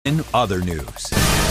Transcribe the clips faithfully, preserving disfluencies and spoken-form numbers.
In other news.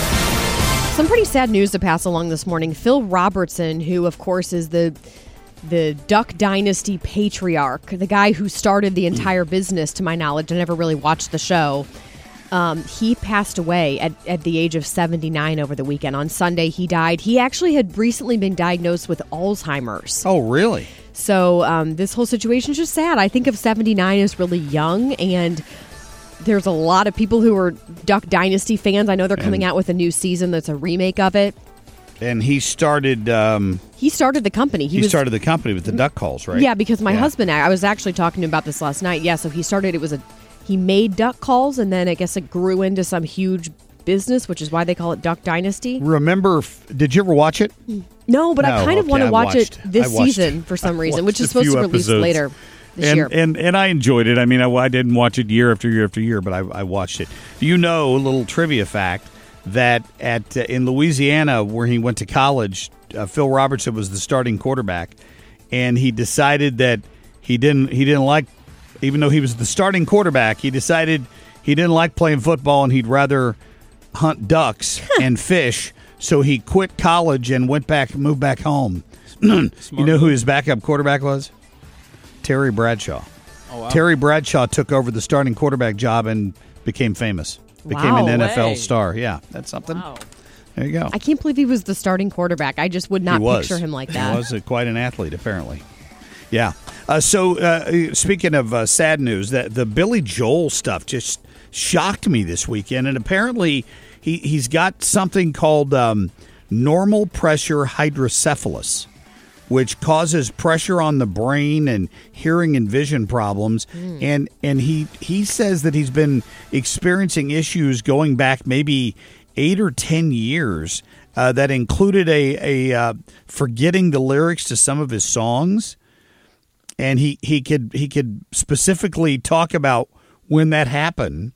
Some pretty sad news to pass along this morning. Phil Robertson, who, of course, is the the Duck Dynasty patriarch, the guy who started the entire business, to my knowledge. I never really watched the show. Um, he passed away at, at the age of seventy-nine over the weekend. On Sunday, he died. He actually had recently been diagnosed with Alzheimer's. Oh, really? So um, this whole situation is just sad. I think of seventy-nine as really young, and there's a lot of people who are Duck Dynasty fans. I know they're coming and, out with a new season that's a remake of it. And he started... Um, he started the company. He, he was, started the company with the duck calls, right? Yeah, because my yeah. husband, I was actually talking to him about this last night. Yeah, so he started, it was a... He made duck calls, and then I guess it grew into some huge business, which is why they call it Duck Dynasty. Remember, did you ever watch it? No, but no, I kind of okay, want to I watch watched, it this season it. for some reason, which is supposed to release episodes. later this and, year. And and I enjoyed it. I mean, I, I didn't watch it year after year after year, but I, I watched it. You know, a little trivia fact, that at uh, in Louisiana, where he went to college, uh, Phil Robertson was the starting quarterback, and he decided that he didn't he didn't like, even though he was the starting quarterback, he decided he didn't like playing football and he'd rather hunt ducks and fish. So he quit college and went back, moved back home. You know who his backup quarterback was? Terry Bradshaw. Oh, wow. Terry Bradshaw took over the starting quarterback job and became famous. Became Wow. an N F L Way. star. Yeah, that's something. Wow. There you go. I can't believe he was the starting quarterback. I just would not He was. picture him like that. He was uh, quite an athlete, apparently. Yeah. Uh, so, uh, speaking of uh, sad news, that the Billy Joel stuff just shocked me this weekend, and apparently he he's got something called um, normal pressure hydrocephalus, which causes pressure on the brain and hearing and vision problems. Mm. And and he he says that he's been experiencing issues going back maybe eight or ten years uh, that included a a uh, forgetting the lyrics to some of his songs. And he, he could he could specifically talk about when that happened.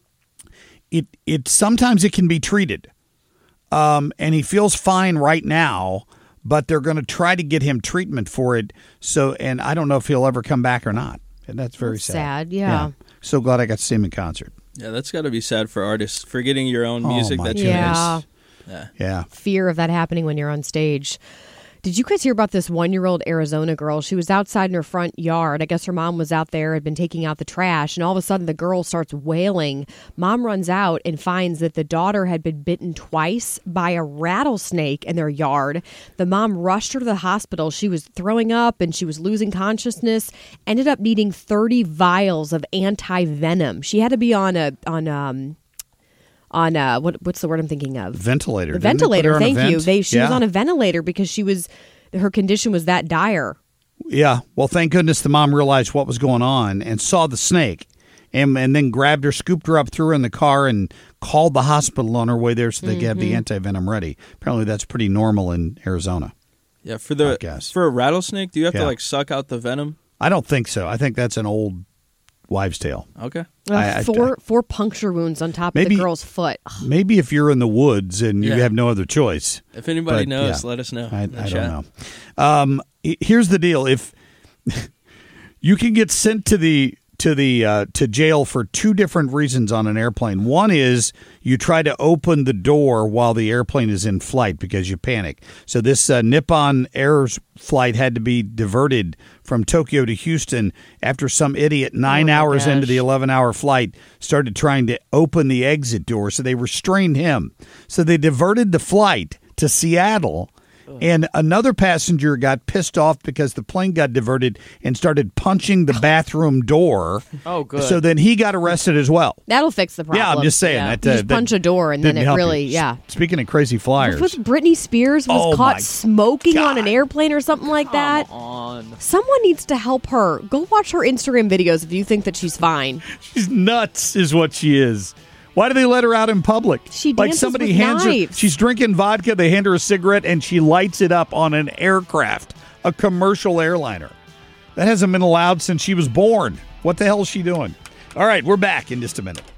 It it sometimes it can be treated, um, and he feels fine right now. But they're going to try to get him treatment for it. So, and I don't know if he'll ever come back or not. And that's very That's sad. sad, yeah. yeah. So glad I got to see him in concert. Yeah, that's got to be sad for artists, forgetting your own music my that you Yeah. miss. Yeah. Yeah. Fear of that happening when you're on stage. Did you guys hear about this one-year-old Arizona girl? She was outside in her front yard. I guess her mom was out there, had been taking out the trash, and all of a sudden the girl starts wailing. Mom runs out and finds that the daughter had been bitten twice by a rattlesnake in their yard. The mom rushed her to the hospital. She was throwing up and she was losing consciousness. Ended up needing thirty vials of anti-venom. She had to be on a on um. On uh, what what's the word I'm thinking of? Ventilator. The Didn't they put her ventilator. on a Thank you. vent? They she was Yeah. on a ventilator because she was her condition was that dire. Yeah. Well, thank goodness the mom realized what was going on and saw the snake, and and then grabbed her, scooped her up, threw her in the car, and called the hospital on her way there so they could have the anti-venom ready. Apparently, that's pretty normal in Arizona. Yeah, for the I guess. for a rattlesnake, do you have Yeah. to like suck out the venom? I don't think so. I think that's an old wives' tale. Okay. Uh, I- I- four four puncture wounds on top Maybe- of the girl's foot. Maybe if you're in the woods and you Yeah. have no other choice. If anybody But, knows, yeah. let us know. I, I in the don't chat. know. Um, h- here's the deal: if you can get sent to the to the uh, to jail for two different reasons on an airplane. One is you try to open the door while the airplane is in flight because you panic. So this uh, Nippon Air's flight had to be diverted from Tokyo to Houston after some idiot nine Oh, my hours into gosh. the eleven-hour flight started trying to open the exit door. So they restrained him. So they diverted the flight to Seattle. And another passenger got pissed off because the plane got diverted and started punching the bathroom door. Oh, good. So then he got arrested as well. That'll fix the problem. Yeah, I'm just saying. Yeah. That, You uh, just that punch a door and then didn't it help really, you. yeah. S- Speaking of crazy flyers. Was Britney Spears was Oh, my caught smoking on an God. airplane or something like that? On. Someone needs to help her. Go watch her Instagram videos if you think that she's fine. She's nuts is what she is. Why do they let her out in public? She like dances somebody with hands knives. her. She's drinking vodka. They hand her a cigarette, and she lights it up on an aircraft, a commercial airliner. That hasn't been allowed since she was born. What the hell is she doing? All right, we're back in just a minute.